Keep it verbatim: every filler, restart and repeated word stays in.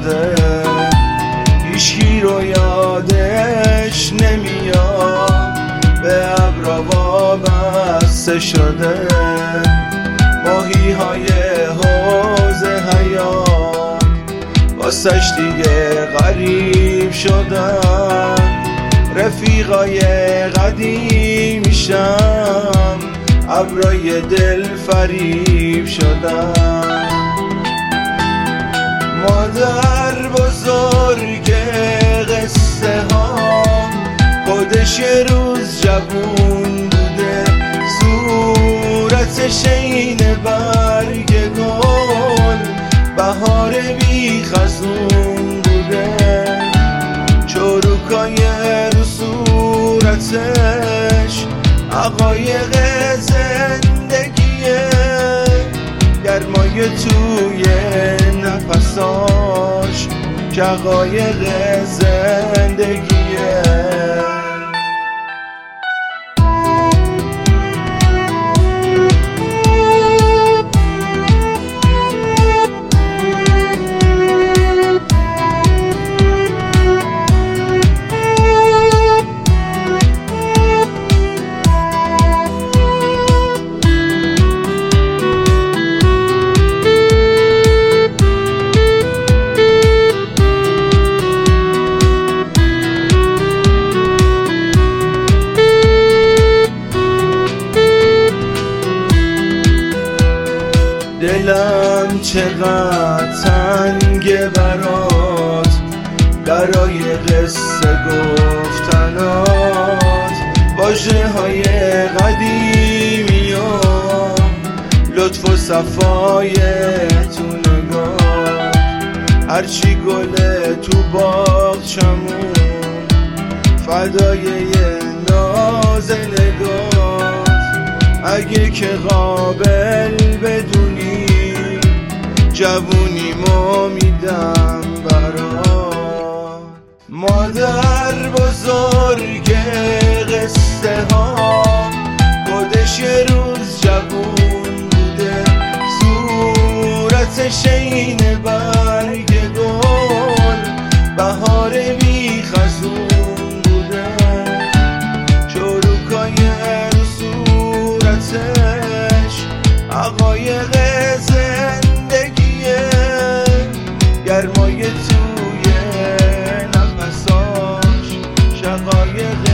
شده، هیچکی رو یادش نمیاد، به ابرا وابسته شده. ماهی های حوض حیات واسش دیگه غریب شدن، رفیقای قدیمیشم ابرای دل فریب شدن. مادر بزرگ قصه ها خودش یه روز جوون بوده، صورتش عین برگ گل، بهار بی خزون بوده. چروکای رو صورتش عقایق زندگیه، گرمای توی نفساش شقایق زندگیه. دلم چقدر تنگه برات، برای قصه گفتنات، واژه های قدیمی و لطف و صفای تو نگاه. هرچی گله تو باغچمون فدای یه ناز نگات. اگه که قابل بدونی جوونیمو میدم برات. مادر بزرگ قصه ها خودش یه روز جوون بوده، صورتش عین برگ گل، بهار بی خزون بوده. چروکای رو صورتش عقایق زندگیه، گرمای توی نفساش شقایق